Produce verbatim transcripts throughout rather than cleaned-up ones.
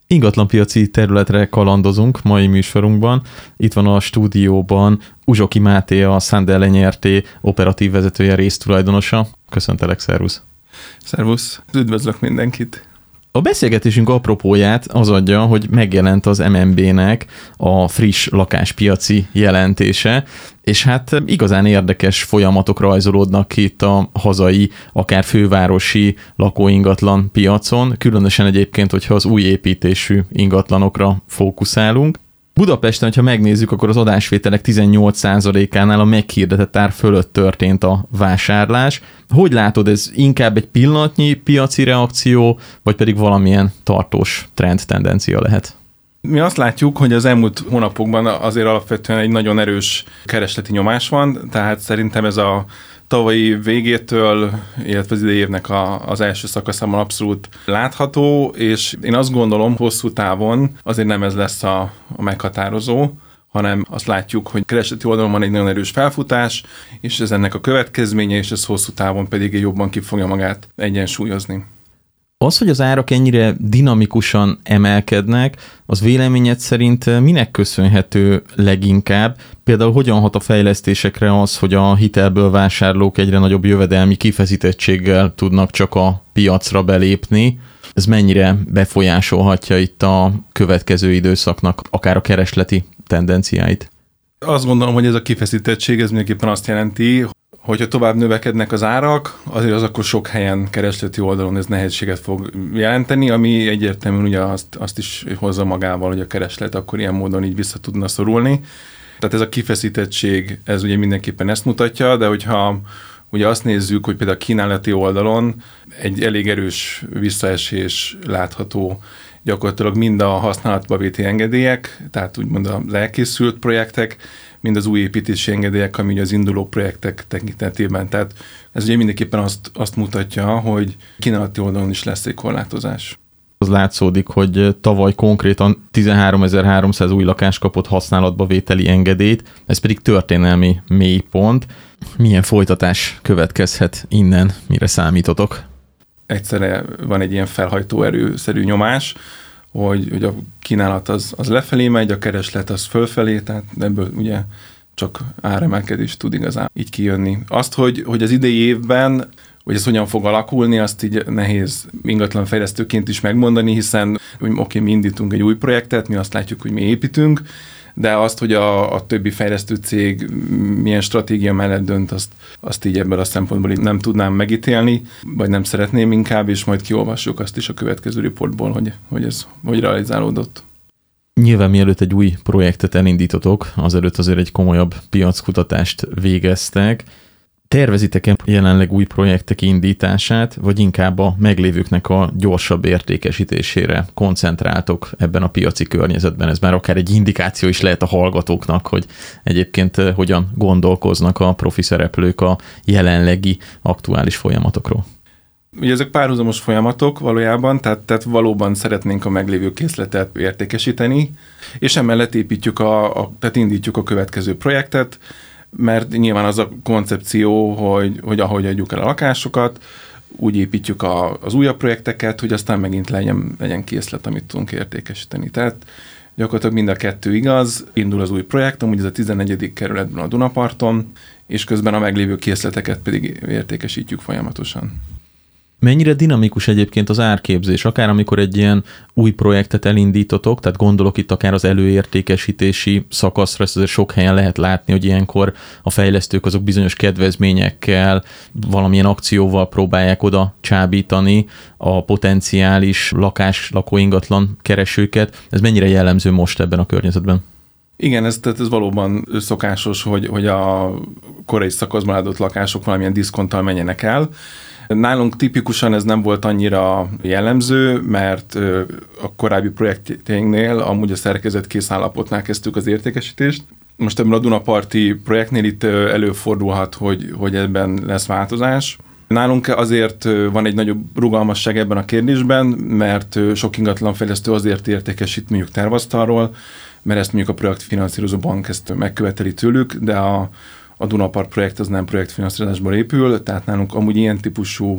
Ingatlanpiaci területre kalandozunk mai műsorunkban. Itt van a stúdióban Uzsoki Máté, a Sandel en er té operatív vezetője, résztulajdonosa. Köszöntelek, szervusz! Szervusz! Üdvözlök mindenkit! A beszélgetésünk apropóját az adja, hogy megjelent az em en bé-nek a friss lakáspiaci jelentése, és hát igazán érdekes folyamatok rajzolódnak ki itt a hazai, akár fővárosi lakóingatlan piacon, különösen egyébként, hogyha az új építésű ingatlanokra fókuszálunk. Budapesten, ha megnézzük, akkor az adásvételek tizennyolc százalékánál a meghirdetett ár fölött történt a vásárlás. Hogy látod, ez inkább egy pillanatnyi piaci reakció, vagy pedig valamilyen tartós trend tendencia lehet? Mi azt látjuk, hogy az elmúlt hónapokban azért alapvetően egy nagyon erős keresleti nyomás van, tehát szerintem ez a tavalyi végétől, illetve az idei évnek a, az első szakaszában abszolút látható, és én azt gondolom, hosszú távon azért nem ez lesz a, a meghatározó, hanem azt látjuk, hogy keresleti oldalon van egy nagyon erős felfutás, és ez ennek a következménye, és ez hosszú távon pedig jobban ki fogja magát egyensúlyozni. Az, hogy az árak ennyire dinamikusan emelkednek, az véleményed szerint minek köszönhető leginkább? Például hogyan hat a fejlesztésekre az, hogy a hitelből vásárlók egyre nagyobb jövedelmi kifeszítettséggel tudnak csak a piacra belépni? Ez mennyire befolyásolhatja itt a következő időszaknak akár a keresleti tendenciáit? Azt gondolom, hogy ez a kifeszítettség, ez mindenképpen azt jelenti, hogyha tovább növekednek az árak, azért az akkor sok helyen keresleti oldalon ez nehézséget fog jelenteni, ami egyértelműen ugye azt, azt is hozza magával, hogy a kereslet akkor ilyen módon így vissza tudna szorulni. Tehát ez a kifeszítettség, ez ugye mindenképpen ezt mutatja, de hogyha ugye azt nézzük, hogy például a kínálati oldalon egy elég erős visszaesés látható, gyakorlatilag mind a használatba véti engedélyek, tehát úgymond az elkészült projektek, mind az új építési engedélyek, ami ugye az induló projektek tekintetében. Tehát ez ugye mindenképpen azt, azt mutatja, hogy kínálati oldalon is lesz egy korlátozás. Az látszódik, hogy tavaly konkrétan tizenháromezer-háromszáz új lakás kapott használatba vételi engedélyt, ez pedig történelmi mélypont. Milyen folytatás következhet innen, mire számítotok? Egyszerre van egy ilyen felhajtó erőszerű nyomás, hogy, hogy a kínálat az, az lefelé megy, a kereslet az fölfelé, tehát ebből ugye csak áremelkedés tud igazán így kijönni. Azt, hogy, hogy az idei évben, hogy ez hogyan fog alakulni, azt így nehéz ingatlanfejlesztőként is megmondani, hiszen oké, okay, mi indítunk egy új projektet, mi azt látjuk, hogy mi építünk, de azt, hogy a, a többi fejlesztő cég milyen stratégia mellett dönt, azt, azt így ebből a szempontból nem tudnám megítélni, vagy nem szeretném inkább, és majd kiolvassuk azt is a következő riportból, hogy, hogy ez hogy realizálódott. Nyilván mielőtt egy új projektet elindítotok, azelőtt azért egy komolyabb piackutatást végeztek. Tervezitek-e jelenleg új projektek indítását, vagy inkább a meglévőknek a gyorsabb értékesítésére koncentráltok ebben a piaci környezetben? Ez már akár egy indikáció is lehet a hallgatóknak, hogy egyébként hogyan gondolkoznak a profi szereplők a jelenlegi aktuális folyamatokról. Ugye ezek párhuzamos folyamatok valójában, tehát, tehát valóban szeretnénk a meglévő készletet értékesíteni, és emellett építjük a, a, tehát indítjuk a következő projektet, mert nyilván az a koncepció, hogy, hogy ahogy adjuk el a lakásokat, úgy építjük a, az újabb projekteket, hogy aztán megint legyen, legyen készlet, amit tudunk értékesíteni. Tehát gyakorlatilag mind a kettő igaz, indul az új projekt, amúgy ez a tizennegyedik kerületben a Dunaparton, és közben a meglévő készleteket pedig értékesítjük folyamatosan. Mennyire dinamikus egyébként az árképzés, akár amikor egy ilyen új projektet elindítotok, tehát gondolok itt akár az előértékesítési szakaszra, ezt azért sok helyen lehet látni, hogy ilyenkor a fejlesztők azok bizonyos kedvezményekkel, valamilyen akcióval próbálják oda csábítani a potenciális lakás, lakóingatlan keresőket. Ez mennyire jellemző most ebben a környezetben? Igen, ez, tehát ez valóban szokásos, hogy, hogy a korai szakaszban adott lakások valamilyen diszkonttal menjenek el. Nálunk tipikusan ez nem volt annyira jellemző, mert a korábbi projektjeinknél amúgy a szerkezetkész állapotnál kezdtük az értékesítést. Most ebben a Dunaparti projektnél itt előfordulhat, hogy, hogy ebben lesz változás. Nálunk azért van egy nagyobb rugalmasság ebben a kérdésben, mert sok ingatlanfejlesztő azért értékesít mondjuk tervasztalról, mert ezt mondjuk a projektfinanszírozó bank ezt megköveteli tőlük, de a, a Dunapart projekt az nem projektfinanszírozásból épül, tehát nálunk amúgy ilyen típusú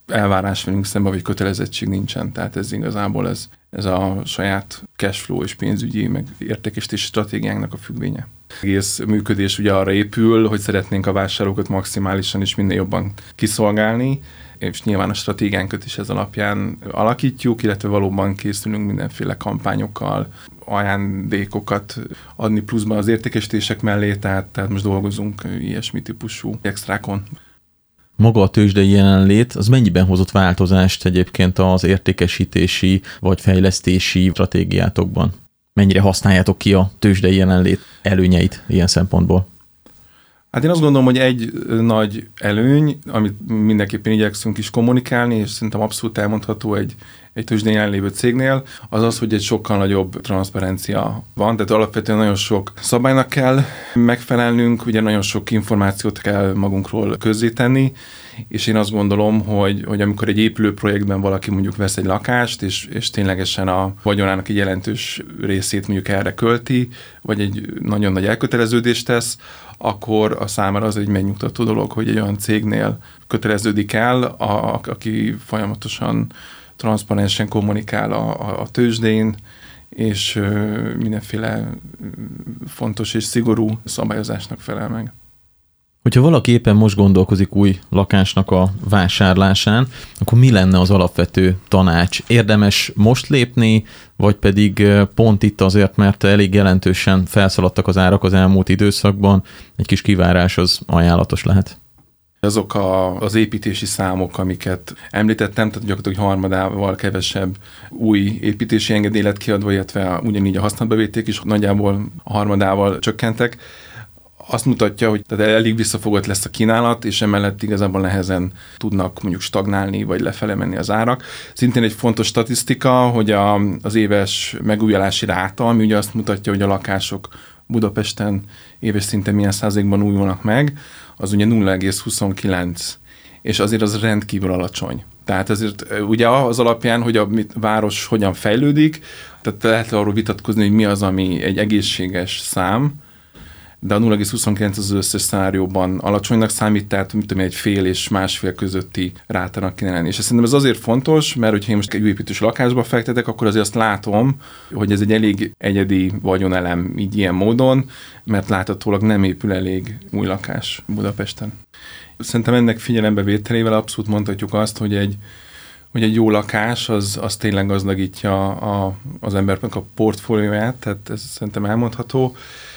elvárás velünk szemben, vagy kötelezettség nincsen. Tehát ez igazából ez, ez a saját cashflow és pénzügyi, meg értékesítési stratégiánknak a függvénye. Egész működés ugye arra épül, hogy szeretnénk a vásárlókat maximálisan és minél jobban kiszolgálni, és nyilván a stratégiánkat is ez alapján alakítjuk, illetve valóban készülünk mindenféle kampányokkal, ajándékokat adni pluszban az értékesítések mellé, tehát, tehát most dolgozunk ilyesmi típusú extrákon. Maga a tőzsdei jelenlét, az mennyiben hozott változást egyébként az értékesítési vagy fejlesztési stratégiátokban? Mennyire használjátok ki a tőzsdei jelenlét előnyeit ilyen szempontból? Hát én azt gondolom, hogy egy nagy előny, amit mindenképpen igyekszünk is kommunikálni, és szerintem abszolút elmondható egy, egy tőzsdén jelenlévő cégnél, az az, hogy egy sokkal nagyobb transzparencia van, tehát alapvetően nagyon sok szabálynak kell megfelelnünk, ugye nagyon sok információt kell magunkról közzétenni, és én azt gondolom, hogy, hogy amikor egy épülő projektben valaki mondjuk vesz egy lakást, és, és ténylegesen a vagyonának egy jelentős részét mondjuk erre költi, vagy egy nagyon nagy elköteleződést tesz, akkor a számára az egy megnyugtató dolog, hogy egy olyan cégnél köteleződik el, a, aki folyamatosan transzparensen kommunikál a, a, a tőzsdén, és ö, mindenféle fontos és szigorú szabályozásnak felel meg. Hogyha valaki éppen most gondolkozik új lakásnak a vásárlásán, akkor mi lenne az alapvető tanács? Érdemes most lépni, vagy pedig pont itt azért, mert elég jelentősen felszaladtak az árak az elmúlt időszakban, egy kis kivárás az ajánlatos lehet? Azok a, az építési számok, amiket említettem, tehát gyakorlatilag harmadával kevesebb új építési engedély lett kiadva, illetve ugyanígy a használatbevételek is nagyjából a harmadával csökkentek. Azt mutatja, hogy tehát elég visszafogott lesz a kínálat, és emellett igazából nehezen tudnak mondjuk stagnálni, vagy lefele menni az árak. Szintén egy fontos statisztika, hogy a, az éves megújulási ráta, ami ugye azt mutatja, hogy a lakások Budapesten éves szinten milyen százalékban újulnak meg, az ugye nulla egész huszonkilenc, és azért az rendkívül alacsony. Tehát azért ugye az alapján, hogy a város hogyan fejlődik, tehát lehet arról vitatkozni, hogy mi az, ami egy egészséges szám, de a nulla egész huszonkilenc az összes szenárióban alacsonynak számít, tehát mit tudom, egy fél és másfél közötti rátának kéne lenni. És szerintem ez azért fontos, mert hogyha én most egy építős lakásba fektetek, akkor azért azt látom, hogy ez egy elég egyedi vagyonelem így ilyen módon, mert láthatólag nem épül elég új lakás Budapesten. Szerintem ennek figyelembevételével abszolút mondhatjuk azt, hogy egy hogy egy jó lakás, az, az tényleg gazdagítja a, az embernek a portfólióját, tehát ez szerintem elmondható.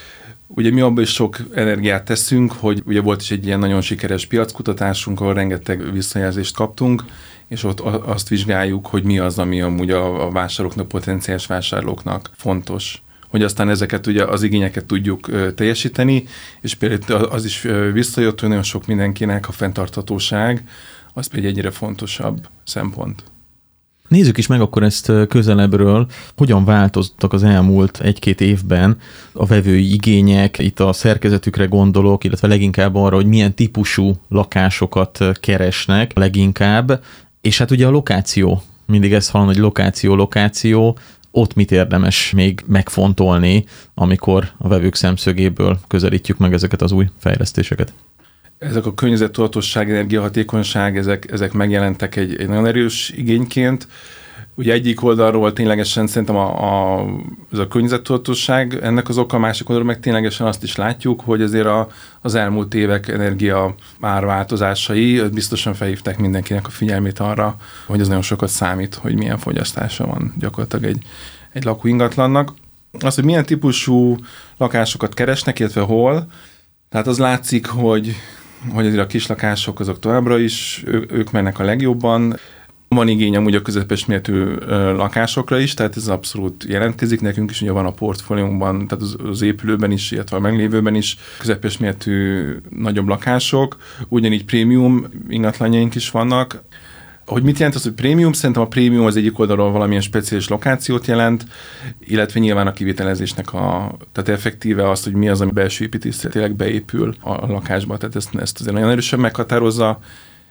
Ugye mi abban is sok energiát teszünk, hogy ugye volt is egy ilyen nagyon sikeres piackutatásunk, ahol rengeteg visszajelzést kaptunk, és ott azt vizsgáljuk, hogy mi az, ami amúgy a, a vásárlóknak, potenciális vásárlóknak fontos. Hogy aztán ezeket ugye az igényeket tudjuk ö, teljesíteni, és például az is ö, visszajött, hogy nagyon sok mindenkinek a fenntarthatóság, az pedig egyre fontosabb szempont. Nézzük is meg akkor ezt közelebbről, hogyan változtak az elmúlt egy-két évben a vevői igények, itt a szerkezetükre gondolok, illetve leginkább arra, hogy milyen típusú lakásokat keresnek leginkább, és hát ugye a lokáció, mindig ezt hallom, hogy lokáció, lokáció, ott mit érdemes még megfontolni, amikor a vevők szemszögéből közelítjük meg ezeket az új fejlesztéseket? Ezek a környezettudatosság, energiahatékonyság, ezek, ezek megjelentek egy, egy nagyon erős igényként. Ugye egyik oldalról ténylegesen szerintem a, a, ez a környezettudatosság ennek az oka, a másik oldalról meg ténylegesen azt is látjuk, hogy azért a, az elmúlt évek energia árváltozásai biztosan felhívták mindenkinek a figyelmét arra, hogy ez nagyon sokat számít, hogy milyen fogyasztása van gyakorlatilag egy, egy lakóingatlannak. Az, hogy milyen típusú lakásokat keresnek, illetve hol, tehát az látszik, hogy hogy azért a kislakások azok továbbra is, ő, ők mennek a legjobban. Van igény amúgy a közepes méretű lakásokra is, tehát ez abszolút jelentkezik. Nekünk is ugye van a portfóliónkban, tehát az, az épülőben is, illetve a meglévőben is közepes méretű nagyobb lakások. Ugyanígy prémium ingatlanjaink is vannak. Hogy mit jelent az, hogy prémium? Szerintem a prémium az egyik oldalról valamilyen speciális lokációt jelent, illetve nyilván a kivitelezésnek a, tehát effektíve az, hogy mi az, ami belső építészetileg beépül a lakásba, tehát ezt, ezt azért nagyon erősen meghatározza,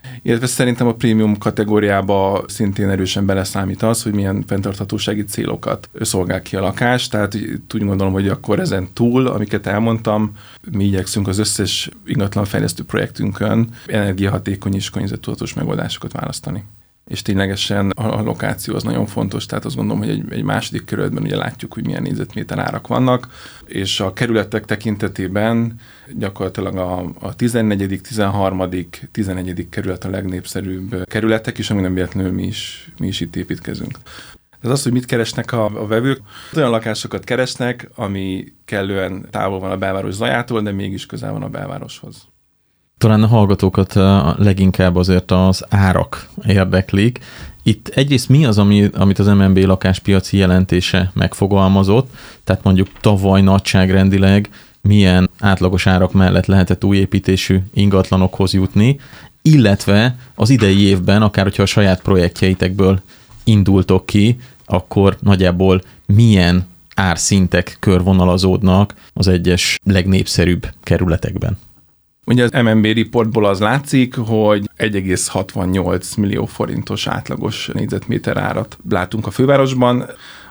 Illetve szerintem a prémium kategóriába szintén erősen beleszámít az, hogy milyen fenntarthatósági célokat szolgál ki a lakás, tehát úgy gondolom, hogy akkor ezen túl, amiket elmondtam, mi igyekszünk az összes ingatlanfejlesztő projektünkön energiahatékony és környezettudatos megoldásokat választani. És ténylegesen a lokáció az nagyon fontos, tehát azt gondolom, hogy egy, egy második kerületben ugye látjuk, hogy milyen négyzetméter árak vannak, és a kerületek tekintetében gyakorlatilag a, a tizennegyedik, tizenharmadik, tizennegyedik kerület a legnépszerűbb kerületek, és ami nem véletlenül mi is, mi is itt építkezünk. Ez az, hogy mit keresnek a, a vevők. Olyan lakásokat keresnek, ami kellően távol van a belváros zajától, de mégis közel van a belvároshoz. Talán a hallgatókat leginkább azért az árak érdeklik. Itt egyrészt mi az, ami, amit az em en bé lakáspiaci jelentése megfogalmazott, tehát mondjuk tavaly nagyságrendileg milyen átlagos árak mellett lehetett új építésű ingatlanokhoz jutni, illetve az idei évben, akár hogyha a saját projektjeitekből indultok ki, akkor nagyjából milyen árszintek körvonalazódnak az egyes legnépszerűbb kerületekben. Ugye az em en bé reportból az látszik, hogy egy egész hatvannyolc millió forintos átlagos négyzetméter árat látunk a fővárosban,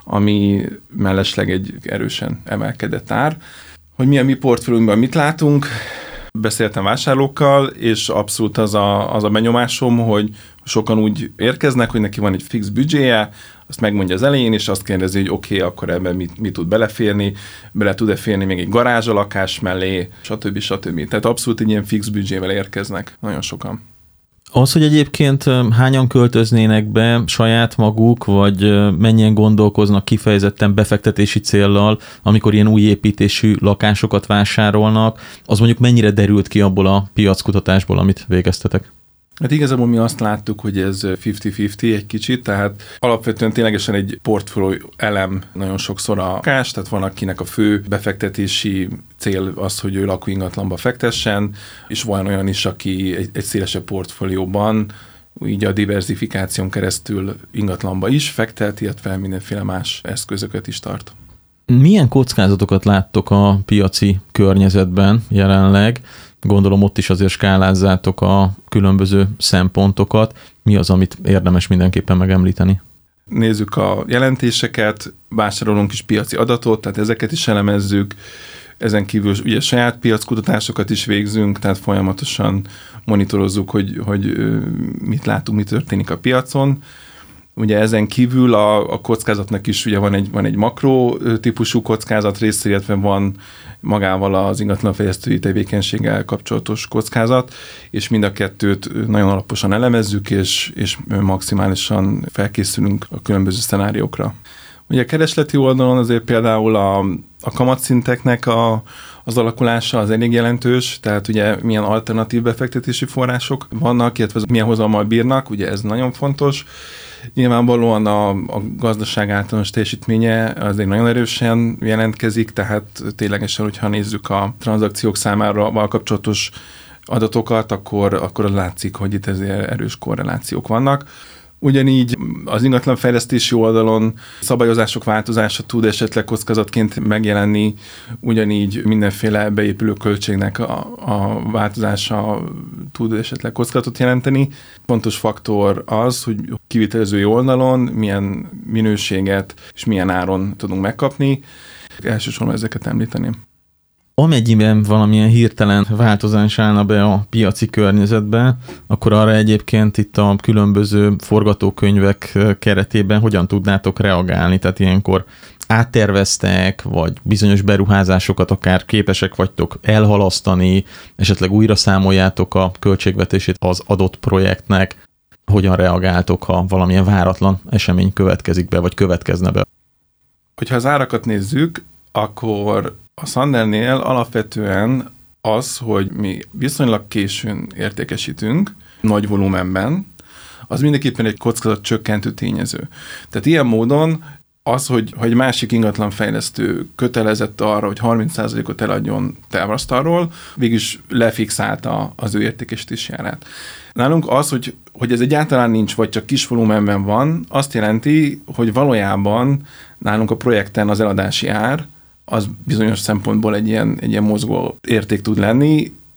ami mellesleg egy erősen emelkedett ár. Hogy mi a mi portfóliónkban mit látunk, beszéltem vásárlókkal, és abszolút az a, az a benyomásom, hogy sokan úgy érkeznek, hogy neki van egy fix büdzséje, azt megmondja az elején, és azt kérdezi, hogy oké, okay, akkor ebben mit, mit tud beleférni, bele tud-e férni még egy garázs a lakás mellé, stb. stb. Tehát abszolút egy ilyen fix büdzsével érkeznek nagyon sokan. Az, hogy egyébként hányan költöznének be saját maguk, vagy mennyien gondolkoznak kifejezetten befektetési céllal, amikor ilyen új építésű lakásokat vásárolnak, az mondjuk mennyire derült ki abból a piackutatásból, amit végeztetek? Hát igazából mi azt láttuk, hogy ez fifty-fifty egy kicsit, tehát alapvetően ténylegesen egy portfólió elem nagyon sokszor a lakás, tehát van akinek a fő befektetési cél az, hogy ő lakóingatlanba fektessen, és van olyan is, aki egy, egy szélesebb portfólióban így a diversifikáción keresztül ingatlanba is fektet, illetve mindenféle más eszközöket is tart. Milyen kockázatokat láttok a piaci környezetben jelenleg? Gondolom ott is azért skálázzátok a különböző szempontokat. Mi az, amit érdemes mindenképpen megemlíteni? Nézzük a jelentéseket, vásárolunk is piaci adatot, tehát ezeket is elemezzük. Ezen kívül ugye saját piackutatásokat is végzünk, tehát folyamatosan monitorozzuk, hogy, hogy mit látunk, mi történik a piacon. Ugye ezen kívül a, a kockázatnak is ugye van egy, van egy makro típusú kockázat része, illetve van magával az ingatlanfejlesztői tevékenységgel kapcsolatos kockázat, és mind a kettőt nagyon alaposan elemezzük, és, és maximálisan felkészülünk a különböző szenáriókra. Ugye a keresleti oldalon azért például a, a kamatszinteknek a, az alakulása az elég jelentős, tehát ugye milyen alternatív befektetési források vannak, illetve milyen hozammal bírnak, ugye ez nagyon fontos. Nyilvánvalóan a, a gazdaság általános teljesítménye azért nagyon erősen jelentkezik, tehát ténylegesen, hogyha nézzük a tranzakciók számára kapcsolatos adatokat, akkor, akkor látszik, hogy itt ezért erős korrelációk vannak. Ugyanígy az ingatlanfejlesztési oldalon szabályozások változása tud esetleg kockázatként megjelenni, ugyanígy mindenféle beépülő költségnek a, a változása tud esetleg kockázatot jelenteni. Fontos faktor az, hogy kivitelezői oldalon milyen minőséget és milyen áron tudunk megkapni. Elsősorban ezeket említeném. Amennyiben valamilyen hirtelen változás állna be a piaci környezetbe, akkor arra egyébként itt a különböző forgatókönyvek keretében hogyan tudnátok reagálni? Tehát ilyenkor átterveztek, vagy bizonyos beruházásokat akár képesek vagytok elhalasztani, esetleg újra számoljátok a költségvetését az adott projektnek, hogyan reagáltok, ha valamilyen váratlan esemény következik be, vagy következne be? Hogyha az árakat nézzük, akkor a Sandernél alapvetően az, hogy mi viszonylag későn értékesítünk, nagy volumenben, az mindenképpen egy kockázat csökkentő tényező. Tehát ilyen módon az, hogy, hogy másik ingatlanfejlesztő kötelezett arra, hogy harminc százalékot eladjon távasztalról, végülis lefixálta az ő értékesítési árát. Nálunk az, hogy, hogy ez egyáltalán nincs, vagy csak kis volumenben van, azt jelenti, hogy valójában nálunk a projekten az eladási ár, az bizonyos szempontból egy ilyen, egy ilyen mozgó érték tud lenni,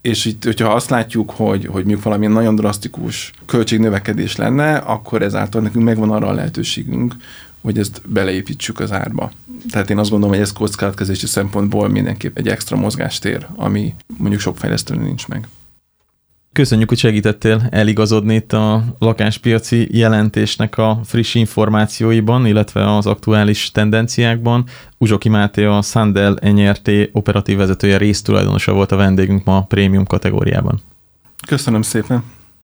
És itt, hogyha azt látjuk, hogy, hogy mondjuk valamilyen nagyon drasztikus költségnövekedés lenne, akkor ezáltal nekünk megvan arra a lehetőségünk, hogy ezt beleépítsük az árba. Tehát én azt gondolom, hogy ez kockázatkezelési szempontból mindenképp egy extra mozgástér, ami mondjuk sok fejlesztőnél nincs meg. Köszönjük, hogy segítettél eligazodni itt a lakáspiaci jelentésnek a friss információiban, illetve az aktuális tendenciákban. Uzsoki Máté, a Sandel en er té operatív vezetője, résztulajdonosa volt a vendégünk ma a prémium kategóriában. Köszönöm szépen!